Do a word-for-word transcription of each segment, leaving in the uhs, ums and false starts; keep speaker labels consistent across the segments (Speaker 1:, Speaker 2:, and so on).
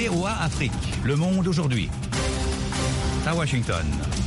Speaker 1: V O A Afrique. Le monde aujourd'hui. À Washington.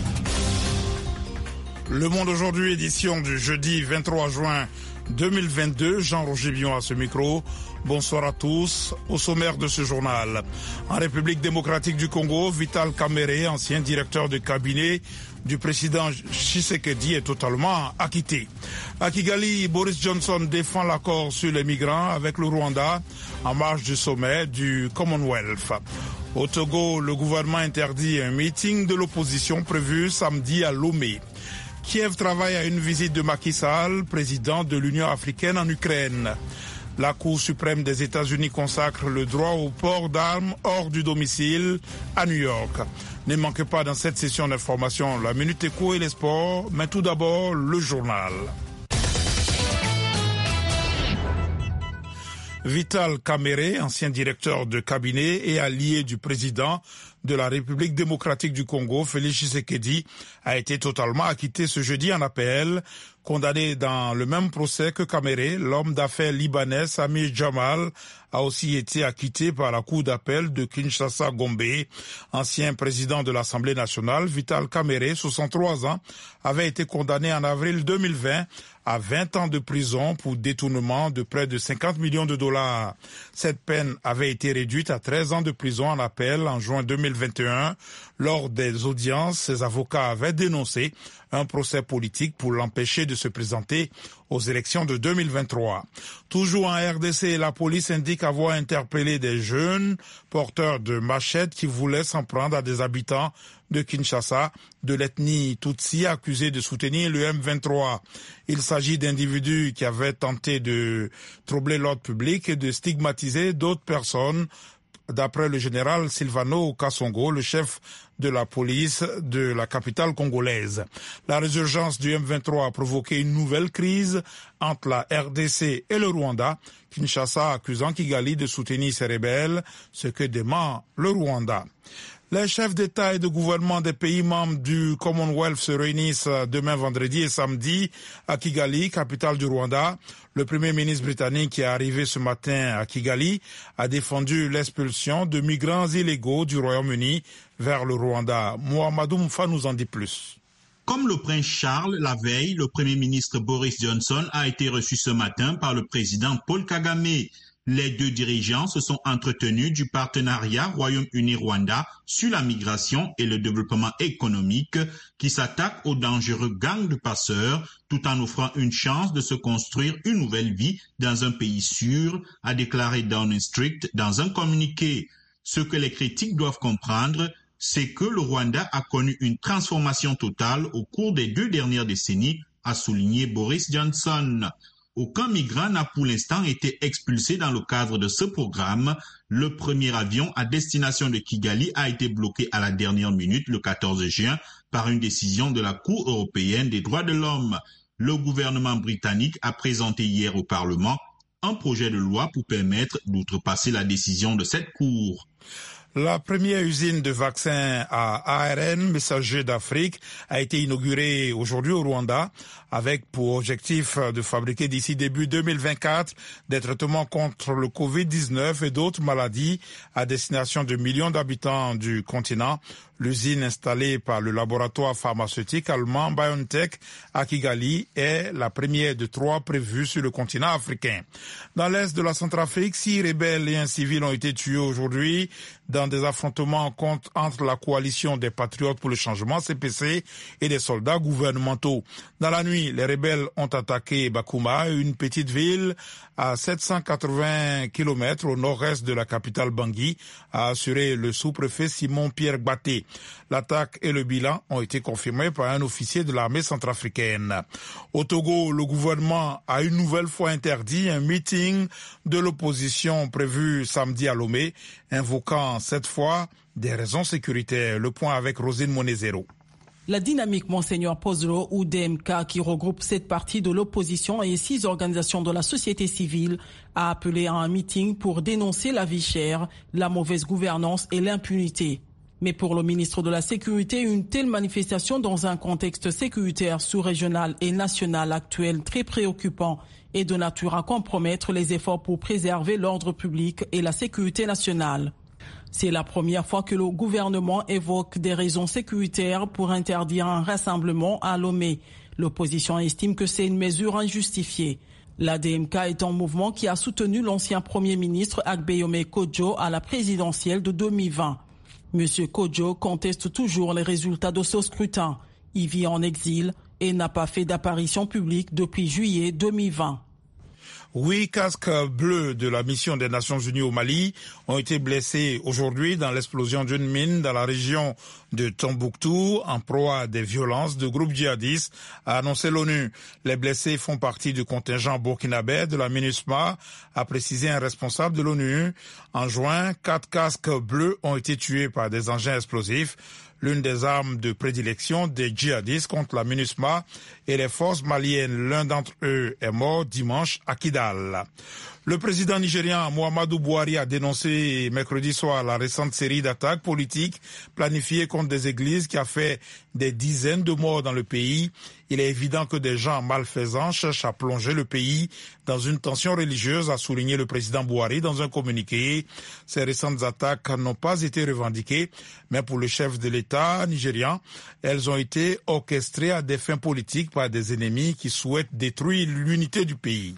Speaker 2: Le monde aujourd'hui, édition du jeudi vingt-trois juin deux mille vingt-deux. Jean-Roger Bion à ce micro. Bonsoir à tous. Au sommaire de ce journal. En République démocratique du Congo, Vital Kamerhe, ancien directeur de cabinet du président Tshisekedi, est totalement acquitté. À Kigali, Boris Johnson défend l'accord sur les migrants avec le Rwanda en marge du sommet du Commonwealth. Au Togo, le gouvernement interdit un meeting de l'opposition prévu samedi à Lomé. Kiev travaille à une visite de Macky Sall, président de l'Union africaine en Ukraine. La Cour suprême des États-Unis consacre le droit au port d'armes hors du domicile à New York. Ne manquez pas dans cette session d'information la Minute Éco et les sports, mais tout d'abord le journal. Vital Kamerhe, ancien directeur de cabinet et allié du président de la République démocratique du Congo, Félix Tshisekedi, a été totalement acquitté ce jeudi en appel. Condamné dans le même procès que Kamerhe, l'homme d'affaires libanais Samir Jamal a aussi été acquitté par la cour d'appel de Kinshasa-Gombe. Ancien président de l'Assemblée nationale, Vital Kamerhe, soixante-trois ans, avait été condamné en avril deux mille vingt à vingt ans de prison pour détournement de près de cinquante millions de dollars. Cette peine avait été réduite à treize ans de prison en appel en juin deux mille vingt et un. Lors des audiences, ses avocats avaient dénoncé un procès politique pour l'empêcher de se présenter aux élections de deux mille vingt-trois. Toujours en R D C, la police indique avoir interpellé des jeunes porteurs de machettes qui voulaient s'en prendre à des habitants de Kinshasa, de l'ethnie Tutsi, accusés de soutenir le M vingt-trois. Il s'agit d'individus qui avaient tenté de troubler l'ordre public et de stigmatiser d'autres personnes, d'après le général Silvano Kasongo, le chef de la police de la capitale congolaise. La résurgence du M vingt-trois a provoqué une nouvelle crise entre la R D C et le Rwanda, Kinshasa accusant Kigali de soutenir ces rebelles, ce que dément le Rwanda. Les chefs d'État et de gouvernement des pays membres du Commonwealth se réunissent demain vendredi et samedi à Kigali, capitale du Rwanda. Le Premier ministre britannique qui est arrivé ce matin à Kigali a défendu l'expulsion de migrants illégaux du Royaume-Uni vers le Rwanda. Mohamedou Moufa nous en dit plus.
Speaker 3: Comme le prince Charles, la veille, le Premier ministre Boris Johnson a été reçu ce matin par le président Paul Kagame. Les deux dirigeants se sont entretenus du partenariat Royaume-Uni-Rwanda sur la migration et le développement économique qui s'attaque aux dangereux gangs de passeurs tout en offrant une chance de se construire une nouvelle vie dans un pays sûr, a déclaré Downing Street dans un communiqué. Ce que les critiques doivent comprendre, c'est que le Rwanda a connu une transformation totale au cours des deux dernières décennies, a souligné Boris Johnson. Aucun migrant n'a pour l'instant été expulsé dans le cadre de ce programme. Le premier avion à destination de Kigali a été bloqué à la dernière minute le quatorze juin par une décision de la Cour européenne des droits de l'homme. Le gouvernement britannique a présenté hier au Parlement un projet de loi pour permettre d'outrepasser la décision de cette Cour.
Speaker 2: La première usine de vaccins à A R N, messager d'Afrique, a été inaugurée aujourd'hui au Rwanda avec pour objectif de fabriquer d'ici début deux mille vingt-quatre des traitements contre le covid dix-neuf et d'autres maladies à destination de millions d'habitants du continent. L'usine installée par le laboratoire pharmaceutique allemand BioNTech à Kigali est la première de trois prévues sur le continent africain. Dans l'est de la Centrafrique, six rebelles et un civil ont été tués aujourd'hui dans des affrontements contre, entre la coalition des Patriotes pour le changement, C P C, et des soldats gouvernementaux. Dans la nuit, les rebelles ont attaqué Bakuma, une petite ville à sept cent quatre-vingts kilomètres au nord-est de la capitale Bangui, a assuré le sous-préfet Simon-Pierre Gbaté. L'attaque et le bilan ont été confirmés par un officier de l'armée centrafricaine. Au Togo, le gouvernement a une nouvelle fois interdit un meeting de l'opposition prévu samedi à Lomé, invoquant cette fois des raisons sécuritaires. Le point avec Rosine Monezero.
Speaker 4: La dynamique Monseigneur Pozzo ou D M K, qui regroupe sept partis de l'opposition et six organisations de la société civile, a appelé à un meeting pour dénoncer la vie chère, la mauvaise gouvernance et l'impunité. Mais pour le ministre de la Sécurité, une telle manifestation dans un contexte sécuritaire sous-régional et national actuel très préoccupant est de nature à compromettre les efforts pour préserver l'ordre public et la sécurité nationale. C'est la première fois que le gouvernement évoque des raisons sécuritaires pour interdire un rassemblement à Lomé. L'opposition estime que c'est une mesure injustifiée. L'A D M K est un mouvement qui a soutenu l'ancien Premier ministre Agbeyome Kodjo à la présidentielle de deux mille vingt. Monsieur Kodjo conteste toujours les résultats de ce scrutin. Il vit en exil et n'a pas fait d'apparition publique depuis juillet deux mille vingt.
Speaker 2: Huit casques bleus de la mission des Nations Unies au Mali ont été blessés aujourd'hui dans l'explosion d'une mine dans la région de Tombouctou en proie à des violences de groupes djihadistes, a annoncé l'ONU. Les blessés font partie du contingent burkinabé de la MINUSMA, a précisé un responsable de l'ONU. En juin, quatre casques bleus ont été tués par des engins explosifs, l'une des armes de prédilection des djihadistes contre la MINUSMA et les forces maliennes. L'un d'entre eux est mort dimanche à Kidal. Le président nigérian Muhammadu Buhari a dénoncé mercredi soir la récente série d'attaques politiques planifiées contre des églises qui a fait des dizaines de morts dans le pays. Il est évident que des gens malfaisants cherchent à plonger le pays dans une tension religieuse, a souligné le président Buhari dans un communiqué. Ces récentes attaques n'ont pas été revendiquées, mais pour le chef de l'État nigérian, elles ont été orchestrées à des fins politiques par des ennemis qui souhaitent détruire l'unité du pays.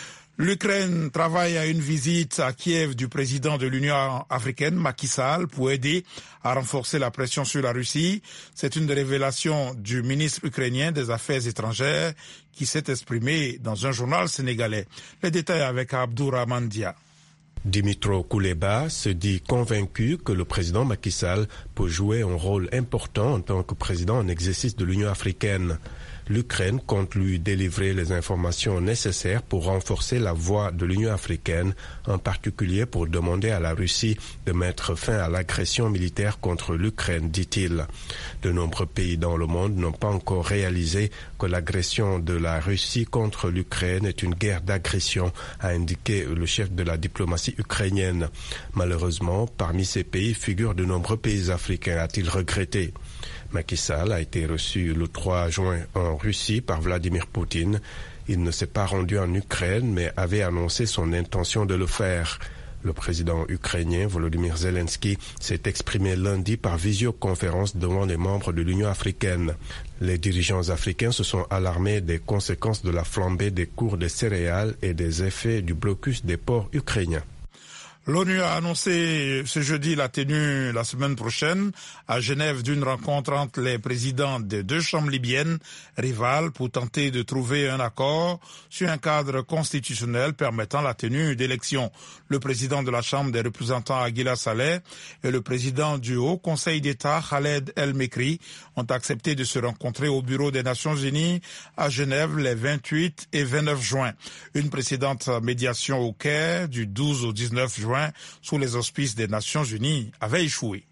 Speaker 2: L'Ukraine travaille à une visite à Kiev du président de l'Union africaine, Macky Sall, pour aider à renforcer la pression sur la Russie. C'est une révélation du ministre ukrainien des Affaires étrangères qui s'est exprimé dans un journal sénégalais. Les détails avec Abdourahmane Dia.
Speaker 5: Dimitro Kuleba se dit convaincu que le président Macky Sall peut jouer un rôle important en tant que président en exercice de l'Union africaine. L'Ukraine compte lui délivrer les informations nécessaires pour renforcer la voix de l'Union africaine, en particulier pour demander à la Russie de mettre fin à l'agression militaire contre l'Ukraine, dit-il. De nombreux pays dans le monde n'ont pas encore réalisé que l'agression de la Russie contre l'Ukraine est une guerre d'agression, a indiqué le chef de la diplomatie ukrainienne. Malheureusement, parmi ces pays figurent de nombreux pays africains, a-t-il regretté. Macky Sall a été reçu le trois juin en Russie par Vladimir Poutine. Il ne s'est pas rendu en Ukraine, mais avait annoncé son intention de le faire. Le président ukrainien Volodymyr Zelensky s'est exprimé lundi par visioconférence devant les membres de l'Union africaine. Les dirigeants africains se sont alarmés des conséquences de la flambée des cours des céréales et des effets du blocus des ports ukrainiens.
Speaker 2: L'ONU a annoncé ce jeudi la tenue la semaine prochaine à Genève d'une rencontre entre les présidents des deux chambres libyennes rivales pour tenter de trouver un accord sur un cadre constitutionnel permettant la tenue d'élections. Le président de la Chambre des représentants Aguila Saleh et le président du Haut Conseil d'État Khaled El-Mekri ont accepté de se rencontrer au bureau des Nations Unies à Genève les vingt-huit et vingt-neuf juin. Une précédente médiation au Caire du douze au dix-neuf juin sous les auspices des Nations Unies avait échoué.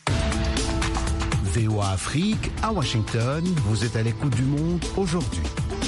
Speaker 6: V O A Afrique, à Washington, vous êtes à l'écoute du monde aujourd'hui.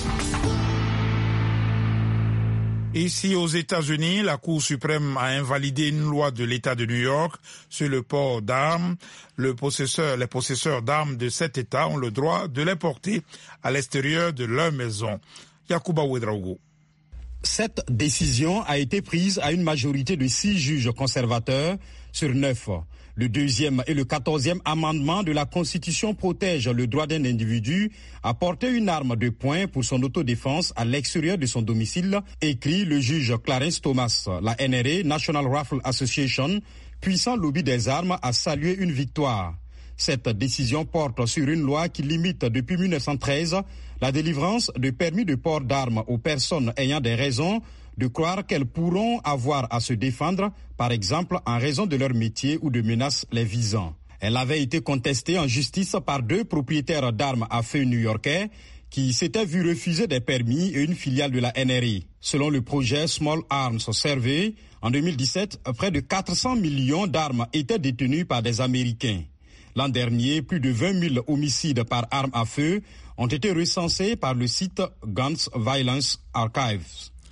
Speaker 2: Ici aux États-Unis, la Cour suprême a invalidé une loi de l'État de New York sur le port d'armes. Le possesseur, les possesseurs d'armes de cet État ont le droit de les porter à l'extérieur de leur maison. Yacouba Ouedraogo.
Speaker 7: Cette décision a été prise à une majorité de six juges conservateurs sur neuf. Le deuxième et le quatorzième amendement de la Constitution protègent le droit d'un individu à porter une arme de poing pour son autodéfense à l'extérieur de son domicile, écrit le juge Clarence Thomas. La N R A, National Rifle Association, puissant lobby des armes, a salué une victoire. Cette décision porte sur une loi qui limite depuis mille neuf cent treize la délivrance de permis de port d'armes aux personnes ayant des raisons de croire qu'elles pourront avoir à se défendre, par exemple en raison de leur métier ou de menaces les visant. Elle avait été contestée en justice par deux propriétaires d'armes à feu new-yorkais qui s'étaient vus refuser des permis et une filiale de la N R A. Selon le projet Small Arms Survey, en deux mille dix-sept, près de quatre cents millions d'armes étaient détenues par des Américains. L'an dernier, plus de vingt mille homicides par arme à feu ont été recensés par le site Guns Violence Archives.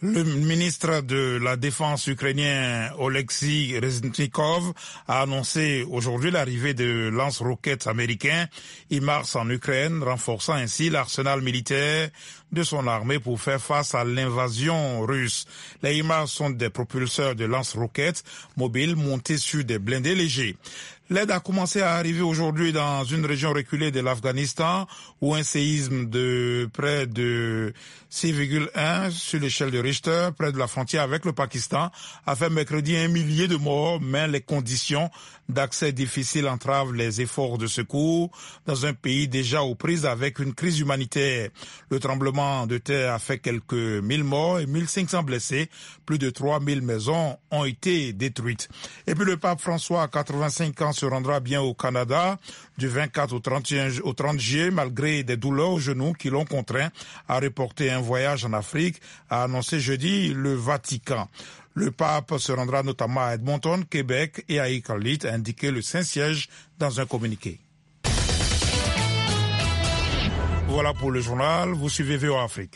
Speaker 2: Le ministre de la Défense ukrainien Oleksiy Reznikov a annoncé aujourd'hui l'arrivée de lance-roquettes américains HIMARS en Ukraine, renforçant ainsi l'arsenal militaire de son armée pour faire face à l'invasion russe. Les HIMARS sont des propulseurs de lance-roquettes mobiles montés sur des blindés légers. L'aide a commencé à arriver aujourd'hui dans une région reculée de l'Afghanistan où un séisme de près de six virgule un sur l'échelle de Richter, près de la frontière avec le Pakistan, a fait mercredi un millier de morts, mais les conditions d'accès difficiles entravent les efforts de secours dans un pays déjà aux prises avec une crise humanitaire. Le tremblement de terre a fait quelques mille morts et mille cinq cents blessés. Plus de trois mille maisons ont été détruites. Et puis le pape François, à quatre-vingt-cinq ans, se rendra bien au Canada du vingt-quatre au trente et un, au trente juillet, malgré des douleurs aux genoux qui l'ont contraint à reporter un voyage en Afrique, a annoncé jeudi le Vatican. Le pape se rendra notamment à Edmonton, Québec et à Iqaluit, a indiqué le Saint-Siège dans un communiqué. Voilà pour le journal, vous suivez V O A Afrique.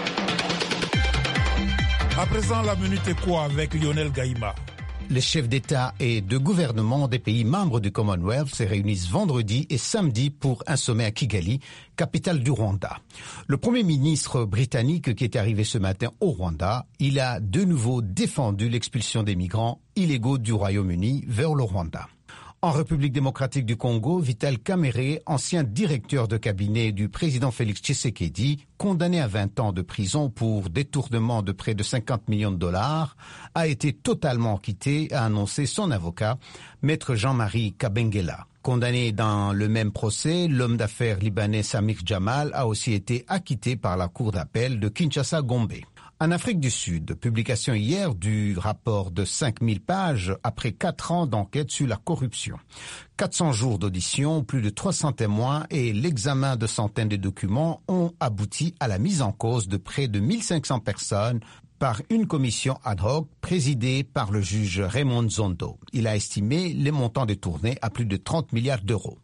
Speaker 2: À présent, la Minute Éco avec Lionel Gaïma.
Speaker 6: Les chefs d'État et de gouvernement des pays membres du Commonwealth se réunissent vendredi et samedi pour un sommet à Kigali, capitale du Rwanda. Le Premier ministre britannique qui est arrivé ce matin au Rwanda, il a de nouveau défendu l'expulsion des migrants illégaux du Royaume-Uni vers le Rwanda. En République démocratique du Congo, Vital Kamerhe, ancien directeur de cabinet du président Félix Tshisekedi, condamné à vingt ans de prison pour détournement de près de cinquante millions de dollars, a été totalement acquitté, a annoncé son avocat, maître Jean-Marie Kabengela. Condamné dans le même procès, l'homme d'affaires libanais Samir Jamal a aussi été acquitté par la cour d'appel de Kinshasa-Gombe. En Afrique du Sud, publication hier du rapport de cinq mille pages après quatre ans d'enquête sur la corruption. quatre cents jours d'audition, plus de trois cents témoins et l'examen de centaines de documents ont abouti à la mise en cause de près de mille cinq cents personnes par une commission ad hoc présidée par le juge Raymond Zondo. Il a estimé les montants détournés à plus de trente milliards d'euros.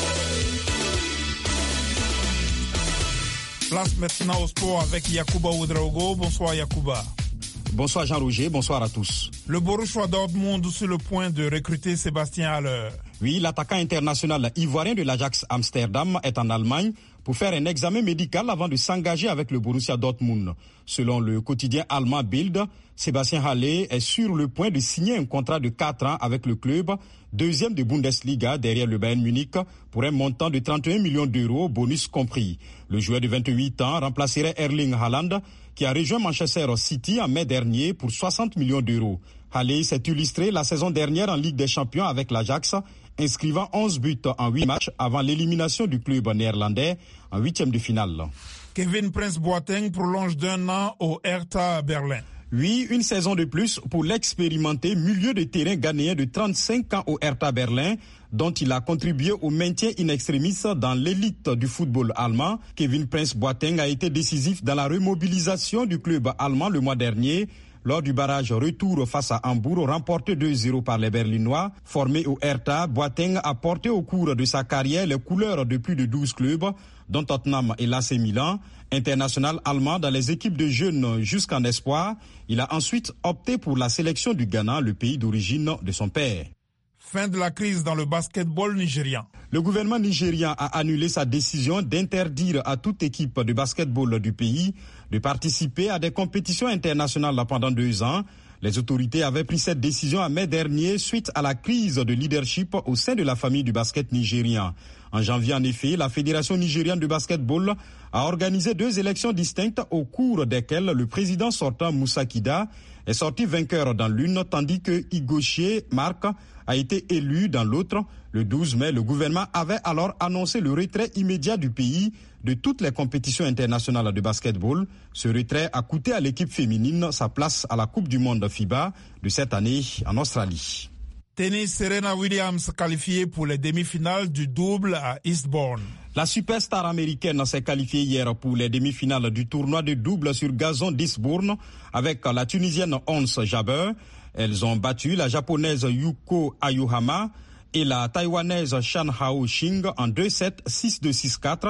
Speaker 2: Place maintenant au sport avec Yacouba Ouedraogo. Bonsoir Yacouba.
Speaker 7: Bonsoir Jean-Roger, bonsoir à tous.
Speaker 2: Le Borussia Dortmund sur le point de recruter Sébastien Haller.
Speaker 7: Oui, l'attaquant international ivoirien de l'Ajax Amsterdam est en Allemagne pour faire un examen médical avant de s'engager avec le Borussia Dortmund. Selon le quotidien allemand Bild, Sébastien Haller est sur le point de signer un contrat de quatre ans avec le club, deuxième de Bundesliga derrière le Bayern Munich, pour un montant de trente et un millions d'euros, bonus compris. Le joueur de vingt-huit ans remplacerait Erling Haaland, qui a rejoint Manchester City en mai dernier pour soixante millions d'euros. Haller s'est illustré la saison dernière en Ligue des Champions avec l'Ajax, inscrivant onze buts en huit matchs avant l'élimination du club néerlandais en huitième de finale.
Speaker 2: Kevin Prince Boateng prolonge d'un an au Hertha Berlin.
Speaker 7: Oui, une saison de plus pour l'expérimenté milieu de terrain ghanéen de trente-cinq ans au Hertha Berlin, dont il a contribué au maintien in extremis dans l'élite du football allemand. Kevin Prince Boateng a été décisif dans la remobilisation du club allemand le mois dernier, lors du barrage retour face à Hambourg, remporté deux zéro par les Berlinois. Formé au Hertha, Boateng a porté au cours de sa carrière les couleurs de plus de douze clubs, dont Tottenham et l'A C Milan. International allemand dans les équipes de jeunes jusqu'en espoir, il a ensuite opté pour la sélection du Ghana, le pays d'origine de son père.
Speaker 2: Fin de la crise dans le basketball nigérian.
Speaker 7: Le gouvernement nigérian a annulé sa décision d'interdire à toute équipe de basketball du pays de participer à des compétitions internationales pendant deux ans. Les autorités avaient pris cette décision en mai dernier suite à la crise de leadership au sein de la famille du basket nigérian. En janvier, en effet, la Fédération nigériane de basketball a organisé deux élections distinctes au cours desquelles le président sortant Moussa Kida est sorti vainqueur dans l'une, tandis que Igochie Marc a été élu dans l'autre. Le douze mai, le gouvernement avait alors annoncé le retrait immédiat du pays de toutes les compétitions internationales de basketball. Ce retrait a coûté à l'équipe féminine sa place à la Coupe du Monde FIBA de cette année en Australie.
Speaker 2: Tennis, Serena Williams qualifiée pour les demi-finales du double à Eastbourne.
Speaker 7: La superstar américaine s'est qualifiée hier pour les demi-finales du tournoi de double sur gazon d'Eastbourne avec la Tunisienne Ons Jabeur. Elles ont battu la japonaise Yuko Ayuhama et la taïwanaise Shan Hao Xing en deux sept, six deux, six quatre.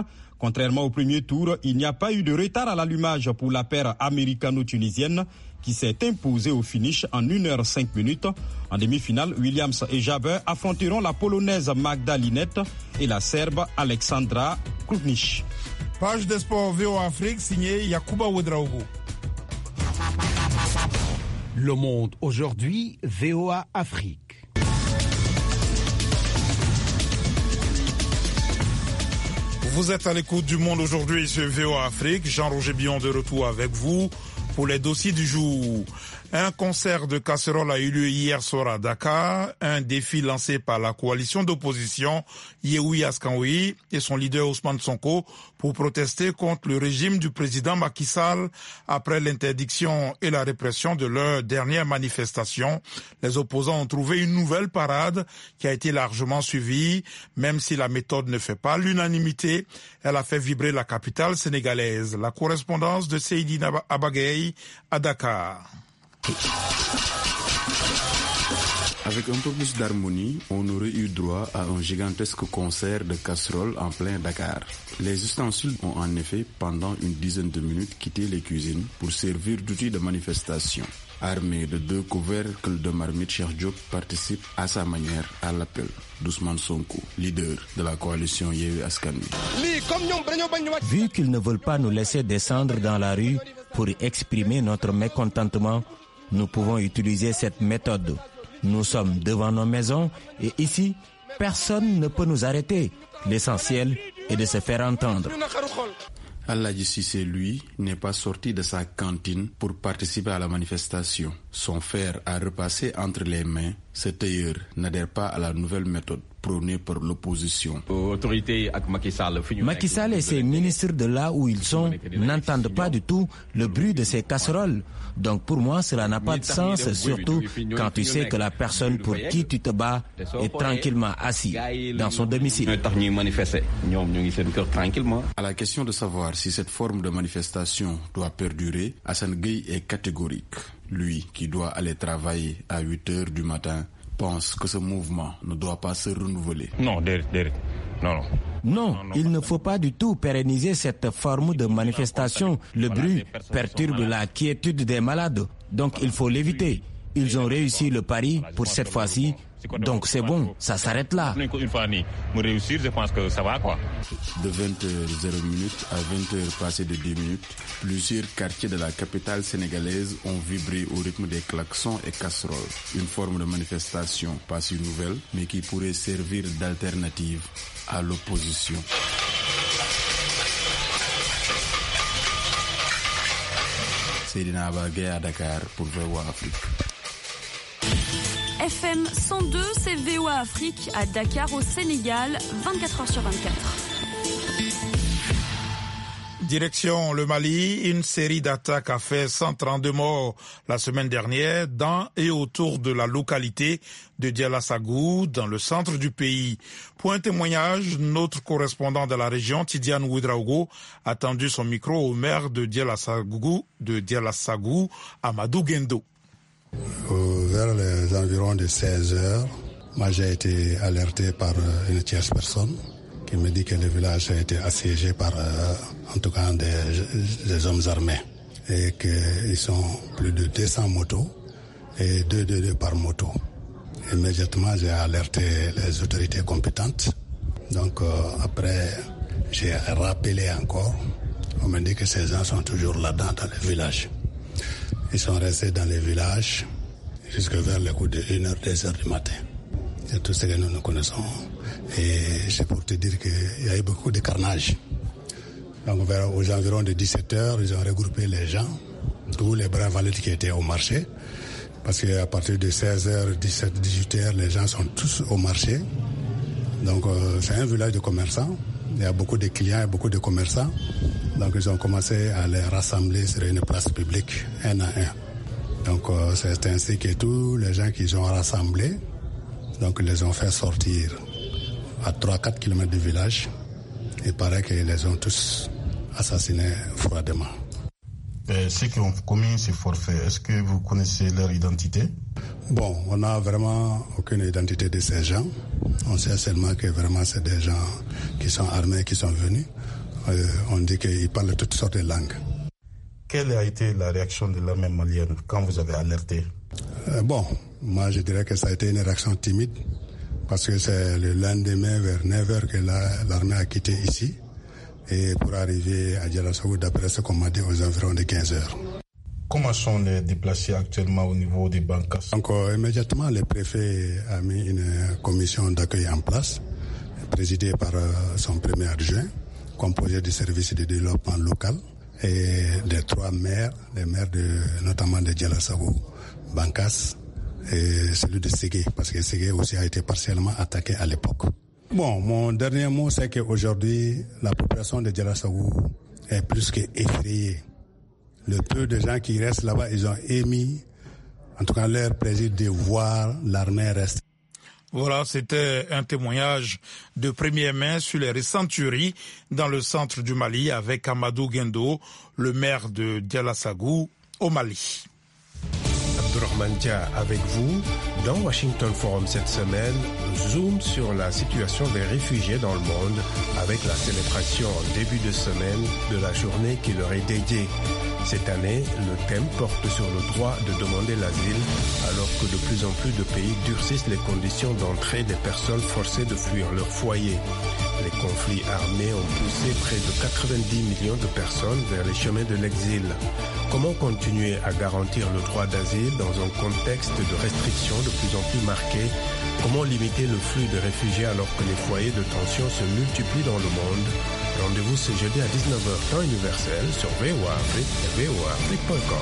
Speaker 7: Contrairement au premier tour, il n'y a pas eu de retard à l'allumage pour la paire américano-tunisienne qui s'est imposée au finish en une heure cinq minutes. En demi-finale, Williams et Jabeur affronteront la Polonaise Magda Linette et la Serbe Alexandra Krunic.
Speaker 2: Page des sports V O A Afrique signée Yacouba Ouedraogo.
Speaker 6: Le Monde aujourd'hui, V O A Afrique.
Speaker 2: Vous êtes à l'écoute du Monde aujourd'hui sur V O A Afrique. Jean-Roger Billon de retour avec vous pour les dossiers du jour. Un concert de casseroles a eu lieu hier soir à Dakar, un défi lancé par la coalition d'opposition Yehoui Askanwi et son leader Ousmane Sonko pour protester contre le régime du président Macky Sall après l'interdiction et la répression de leur dernière manifestation. Les opposants ont trouvé une nouvelle parade qui a été largement suivie, même si la méthode ne fait pas l'unanimité. Elle a fait vibrer la capitale sénégalaise. La correspondance de Seydina Abagay à Dakar.
Speaker 8: Avec un peu plus d'harmonie, on aurait eu droit à un gigantesque concert de casseroles en plein Dakar. Les ustensiles ont en effet, pendant une dizaine de minutes, quitté les cuisines pour servir d'outils de manifestation. Armé de deux couvercles de marmite, Cheikh Diop participe à sa manière à l'appel d'Ousmane Sonko, leader de la coalition Yewwi Askan Wi.
Speaker 9: Vu qu'ils ne veulent pas nous laisser descendre dans la rue pour exprimer notre mécontentement, nous pouvons utiliser cette méthode. Nous sommes devant nos maisons et ici, personne ne peut nous arrêter. L'essentiel est de se faire entendre.
Speaker 8: Aladji Cissé, lui, n'est pas sorti de sa cantine pour participer à la manifestation. Son fer a repassé entre les mains. Ce tailleur n'adhère pas à la nouvelle méthode prônée par l'opposition.
Speaker 9: Macky Sall et ses ministres de là où ils sont n'entendent pas du tout le bruit de ces casseroles. Donc pour moi, cela n'a pas de sens, surtout quand tu sais que la personne pour qui tu te bats est tranquillement assis dans son domicile.
Speaker 8: À la question de savoir si cette forme de manifestation doit perdurer, Hassan Gueye est catégorique. Lui, qui doit aller travailler à huit heures du matin, pense que ce mouvement ne doit pas se renouveler.
Speaker 9: Non, Derek, Derek. Non, non. Non, il ne faut pas du tout pérenniser cette forme de manifestation. Le bruit perturbe la quiétude des malades, donc il faut l'éviter. Ils ont réussi le pari pour cette fois-ci, donc c'est bon, ça s'arrête là.
Speaker 8: Une fois me réussir, je pense que ça va quoi. De vingt heures à vingt heures passées de dix minutes, plusieurs quartiers de la capitale sénégalaise ont vibré au rythme des klaxons et casseroles. Une forme de manifestation pas si nouvelle, mais qui pourrait servir d'alternative à l'opposition. Seydina Abagay à Dakar pour V O A Afrique.
Speaker 10: F M cent deux, c'est V O A Afrique à Dakar au Sénégal, vingt-quatre heures sur vingt-quatre.
Speaker 2: Direction le Mali, une série d'attaques a fait cent trente-deux morts la semaine dernière dans et autour de la localité de Dialassagou, dans le centre du pays. Pour un témoignage, notre correspondant de la région, Tidiane Ouedraogo, a tendu son micro au maire de Dialassagou, de Dialassagou, Amadou Gendo.
Speaker 11: Euh, vers les environs de seize heures, moi j'ai été alerté par une tierce personne qui me dit que le village a été assiégé par, euh, en tout cas, des, des hommes armés et qu'ils sont plus de deux cents motos et deux, deux, deux par moto. Immédiatement, j'ai alerté les autorités compétentes. Donc euh, après, j'ai rappelé encore. On me dit que ces gens sont toujours là-dedans dans le village. Ils sont restés dans les villages jusque vers le coup de une heure, deux heures du matin. C'est tout ce que nous nous connaissons. Et c'est pour te dire qu'il y a eu beaucoup de carnage. Donc vers aux environs de dix-sept heures, ils ont regroupé les gens, tous les braves valides qui étaient au marché. Parce qu'à partir de seize heures, dix-sept, dix-huit heures, les gens sont tous au marché. Donc euh, c'est un village de commerçants. Il y a beaucoup de clients et beaucoup de commerçants. Donc ils ont commencé à les rassembler sur une place publique, un à un. Donc euh, c'est ainsi que tous les gens qu'ils ont rassemblés, donc ils les ont fait sortir à trois à quatre kilomètres du village. Il paraît qu'ils les ont tous assassinés froidement.
Speaker 12: Et ceux qui ont commis ces forfaits, est-ce que vous connaissez leur identité?
Speaker 11: Bon, on n'a vraiment aucune identité de ces gens. On sait seulement que vraiment c'est des gens qui sont armés, qui sont venus. Euh, on dit qu'ils parlent toutes sortes de langues.
Speaker 12: Quelle a été la réaction de l'armée malienne quand vous avez alerté?
Speaker 11: euh, Bon, moi je dirais que ça a été une réaction timide parce que c'est le lendemain vers neuf heures que la, l'armée a quitté ici et pour arriver à Djalasago d'après ce qu'on m'a dit aux environs de quinze heures.
Speaker 12: Comment sont les déplacés actuellement au niveau des Bankas?
Speaker 11: Donc euh, immédiatement le préfet a mis une commission d'accueil en place présidée par euh, son premier adjoint composée du service de développement local et des trois maires, les maires de, notamment de Djalasago, Bankas et celui de Ségué, parce que Ségué aussi a été partiellement attaqué à l'époque. Bon, mon dernier mot, c'est qu'aujourd'hui, la population de Djalasago est plus qu'effrayée. Le peu de gens qui restent là-bas, ils ont émis, en tout cas leur plaisir de voir l'armée rester.
Speaker 2: Voilà, c'était un témoignage de première main sur les récentes tueries dans le centre du Mali avec Amadou Guendo, le maire de Djalasago au Mali.
Speaker 5: Abdourahmane Dia avec vous. Dans Washington Forum cette semaine, zoom sur la situation des réfugiés dans le monde avec la célébration en début de semaine de la journée qui leur est dédiée. Cette année, le thème porte sur le droit de demander l'asile alors que de plus en plus de pays durcissent les conditions d'entrée des personnes forcées de fuir leur foyer. Les conflits armés ont poussé près de quatre-vingt-dix millions de personnes vers les chemins de l'exil. Comment continuer à garantir le droit d'asile dans un contexte de restrictions de plus en plus marquées? Comment limiter le flux de réfugiés alors que les foyers de tension se multiplient dans le monde? Rendez-vous ce jeudi à dix-neuf heures temps universel sur V O A Afrique et V O A Afrique point com.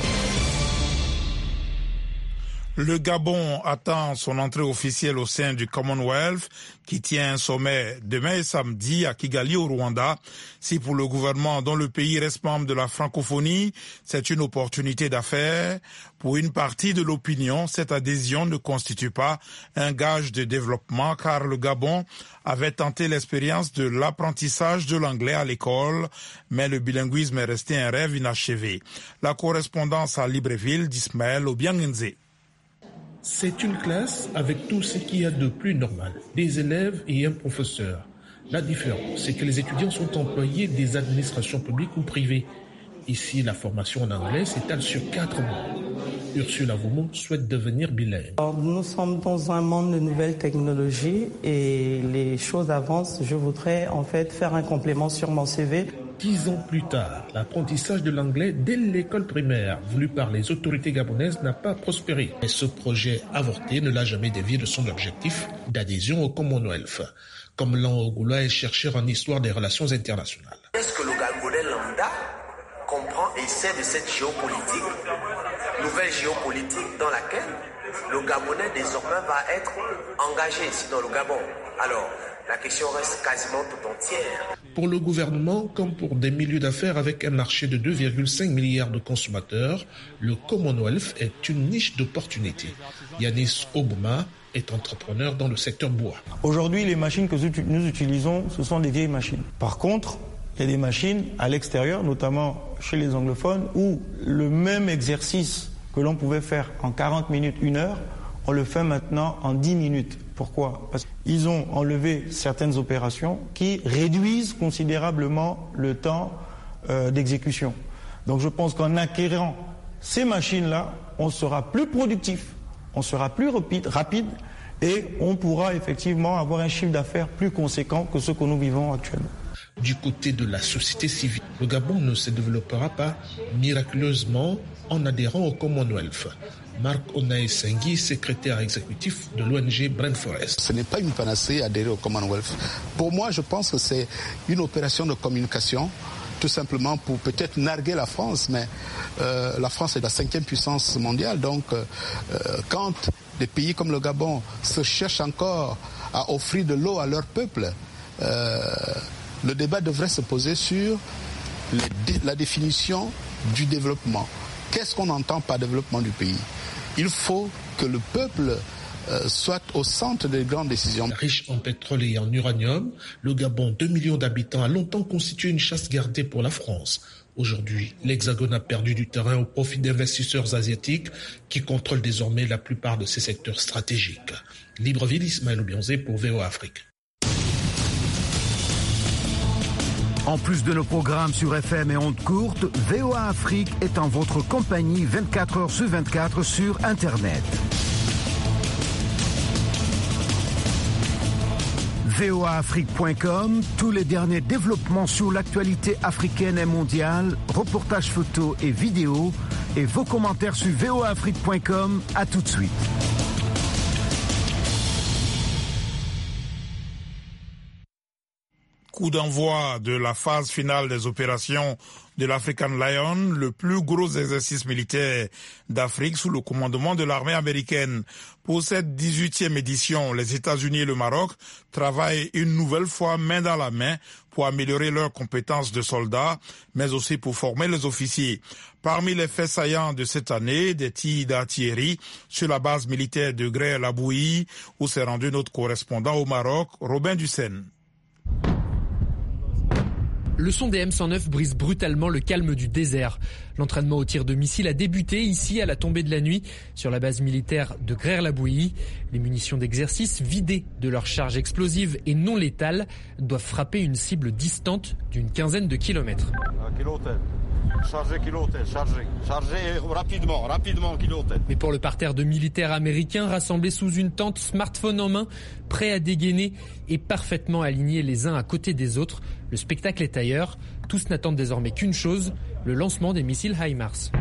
Speaker 2: Le Gabon attend son entrée officielle au sein du Commonwealth qui tient un sommet demain et samedi à Kigali au Rwanda. Si pour le gouvernement dont le pays reste membre de la francophonie, c'est une opportunité d'affaires, pour une partie de l'opinion, cette adhésion ne constitue pas un gage de développement car le Gabon avait tenté l'expérience de l'apprentissage de l'anglais à l'école, mais le bilinguisme est resté un rêve inachevé. La correspondance à Libreville d'Ismaël Obiangenze.
Speaker 13: C'est une classe avec tout ce qu'il y a de plus normal, des élèves et un professeur. La différence, c'est que les étudiants sont employés des administrations publiques ou privées. Ici, la formation en anglais s'étale sur quatre mois. Ursula Voumont souhaite devenir bilingue.
Speaker 14: Alors, nous sommes dans un monde de nouvelles technologies et les choses avancent. Je voudrais en fait faire un complément sur mon C V.
Speaker 13: Dix ans plus tard, l'apprentissage de l'anglais dès l'école primaire, voulu par les autorités gabonaises, n'a pas prospéré. Mais ce projet avorté ne l'a jamais dévié de son objectif d'adhésion au Commonwealth. Comme Langoula est chercheur en histoire des relations internationales.
Speaker 15: Est-ce que le Gabonais lambda comprend et sait de cette géopolitique, nouvelle géopolitique dans laquelle le Gabonais désormais va être engagé ici dans le Gabon? Alors, la question reste quasiment tout entière.
Speaker 13: Pour le gouvernement, comme pour des milieux d'affaires avec un marché de deux virgule cinq milliards de consommateurs, le Commonwealth est une niche d'opportunités. Yanis Obouma est entrepreneur dans le secteur bois.
Speaker 16: Aujourd'hui, les machines que nous utilisons, ce sont des vieilles machines. Par contre, il y a des machines à l'extérieur, notamment chez les anglophones, où le même exercice que l'on pouvait faire en quarante minutes, une heure, on le fait maintenant en dix minutes. Pourquoi? Parce qu'ils ont enlevé certaines opérations qui réduisent considérablement le temps euh, d'exécution. Donc je pense qu'en acquérant ces machines-là, on sera plus productif, on sera plus rapide, rapide et on pourra effectivement avoir un chiffre d'affaires plus conséquent que ce que nous vivons actuellement.
Speaker 13: Du côté de la société civile, le Gabon ne se développera pas miraculeusement en adhérant au Commonwealth. Marc Onaï Sengui, secrétaire exécutif de l'O N G Brain Forest.
Speaker 17: Ce n'est pas une panacée adhérer au Commonwealth. Pour moi, je pense que c'est une opération de communication, tout simplement pour peut-être narguer la France, mais euh, la France est la cinquième puissance mondiale, donc euh, quand des pays comme le Gabon se cherchent encore à offrir de l'eau à leur peuple, euh, le débat devrait se poser sur les, la définition du développement. Qu'est-ce qu'on entend par développement du pays? Il faut que le peuple euh, soit au centre des grandes décisions.
Speaker 13: Riche en pétrole et en uranium, le Gabon, deux millions d'habitants, a longtemps constitué une chasse gardée pour la France. Aujourd'hui, l'Hexagone a perdu du terrain au profit d'investisseurs asiatiques qui contrôlent désormais la plupart de ces secteurs stratégiques. Libreville, Ismaël Obianze pour V O A Afrique.
Speaker 18: En plus de nos programmes sur F M et ondes courtes, V O A Afrique est en votre compagnie vingt-quatre heures sur vingt-quatre sur Internet. V O A Afrique point com, tous les derniers développements sur l'actualité africaine et mondiale, reportages photos et vidéos, et vos commentaires sur V O A Afrique point com. À tout de suite.
Speaker 2: Coup d'envoi de la phase finale des opérations de l'African Lion, le plus gros exercice militaire d'Afrique sous le commandement de l'armée américaine. Pour cette dix-huitième édition, les États-Unis et le Maroc travaillent une nouvelle fois main dans la main pour améliorer leurs compétences de soldats, mais aussi pour former les officiers. Parmi les faits saillants de cette année, des tirs d'artillerie sur la base militaire de Grès-la-Bouillie, où s'est rendu notre correspondant au Maroc, Robin Dussène.
Speaker 19: Le son des M cent neuf brise brutalement le calme du désert. L'entraînement au tir de missiles a débuté ici à la tombée de la nuit sur la base militaire de Grès-la-Bouillie. Les munitions d'exercice vidées de leur charge explosive et non létale doivent frapper une cible distante d'une quinzaine de kilomètres.
Speaker 20: Chargez kilo-tête, chargez, chargez rapidement, rapidement kilo-tête.
Speaker 19: Mais pour le parterre de militaires américains rassemblés sous une tente, smartphone en main, prêts à dégainer et parfaitement alignés les uns à côté des autres, le spectacle est ailleurs. Tous n'attendent désormais qu'une chose, le lancement des missiles HIMARS.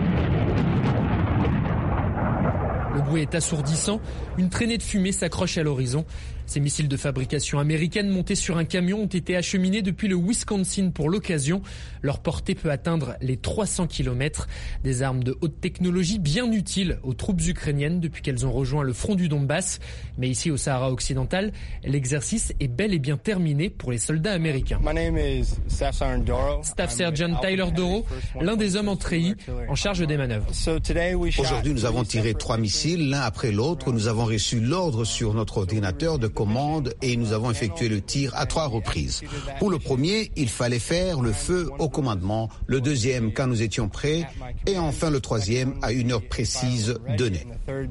Speaker 19: Le bruit est assourdissant, une traînée de fumée s'accroche à l'horizon. Ces missiles de fabrication américaine montés sur un camion ont été acheminés depuis le Wisconsin pour l'occasion. Leur portée peut atteindre les trois cents kilomètres. Des armes de haute technologie bien utiles aux troupes ukrainiennes depuis qu'elles ont rejoint le front du Donbass. Mais ici au Sahara occidental, l'exercice est bel et bien terminé pour les soldats américains.
Speaker 21: My name is Staff Sergeant Doro.
Speaker 19: Staff Sergeant Tyler Doro, l'un des hommes en treillis en charge des manœuvres.
Speaker 6: Aujourd'hui, nous avons tiré trois missiles l'un après l'autre. Nous avons reçu l'ordre sur notre ordinateur de commande et nous avons effectué le tir à trois reprises. Pour le premier, il fallait faire le feu au commandement, le deuxième quand nous étions prêts et enfin le troisième à une heure précise donnée.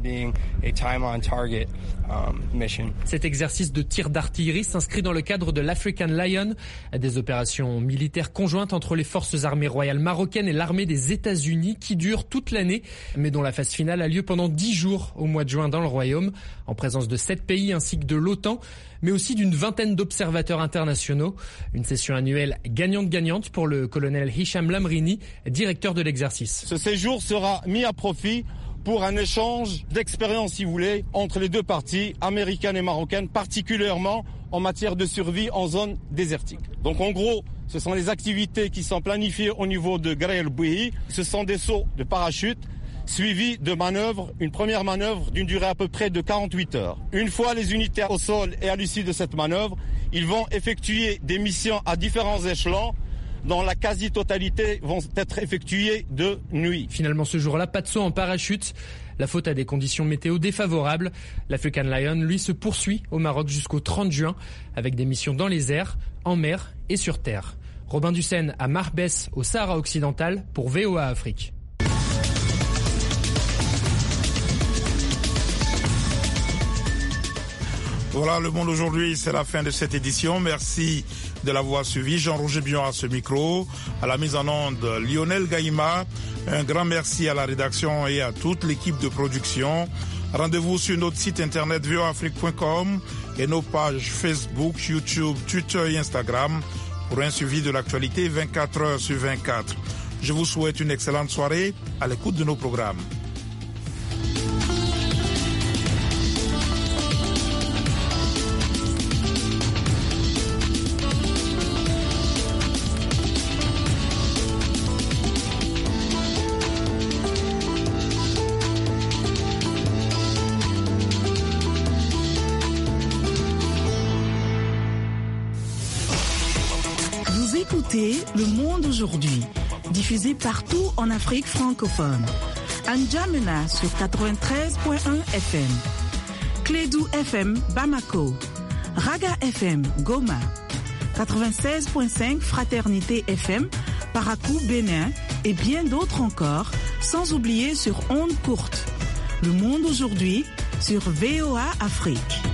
Speaker 19: Cet exercice de tir d'artillerie s'inscrit dans le cadre de l'African Lion, des opérations militaires conjointes entre les forces armées royales marocaines et l'armée des États-Unis qui durent toute l'année, mais dont la phase finale a lieu pendant dix jours au mois de juin dans le Royaume, en présence de sept pays ainsi que de l'OTAN, mais aussi d'une vingtaine d'observateurs internationaux. Une session annuelle gagnante-gagnante pour le colonel Hicham Lamrini, directeur de l'exercice.
Speaker 20: Ce séjour sera mis à profit pour un échange d'expérience, si vous voulez, entre les deux parties, américaines et marocaines, particulièrement en matière de survie en zone désertique. Donc en gros, ce sont les activités qui sont planifiées au niveau de Grès-la-Bouillie. Ce sont des sauts de parachute suivi de manœuvres, une première manœuvre d'une durée à peu près de quarante-huit heures. Une fois les unités au sol et à l'issue de cette manœuvre, ils vont effectuer des missions à différents échelons dont la quasi-totalité vont être effectuées de nuit.
Speaker 19: Finalement, ce jour-là, pas de saut en parachute. La faute à des conditions météo défavorables. L'African Lion, lui, se poursuit au Maroc jusqu'au trente juin avec des missions dans les airs, en mer et sur terre. Robin Dussène à Marbès, au Sahara occidental, pour V O A Afrique.
Speaker 2: Voilà, Le Monde aujourd'hui, c'est la fin de cette édition. Merci de l'avoir suivi. Jean-Roger Bion à ce micro, à la mise en onde Lionel Gaïma. Un grand merci à la rédaction et à toute l'équipe de production. Rendez-vous sur notre site internet v o a afrique point com et nos pages Facebook, YouTube, Twitter et Instagram pour un suivi de l'actualité vingt-quatre heures sur vingt-quatre. Je vous souhaite une excellente soirée à l'écoute de nos programmes.
Speaker 22: Le Monde aujourd'hui, diffusé partout en Afrique francophone. N'Djamena sur quatre-vingt-treize point un F M, Clédou F M Bamako, Raga F M Goma, quatre-vingt-seize point cinq Fraternité F M Parakou Bénin et bien d'autres encore, sans oublier sur ondes courtes. Le Monde aujourd'hui sur V O A Afrique.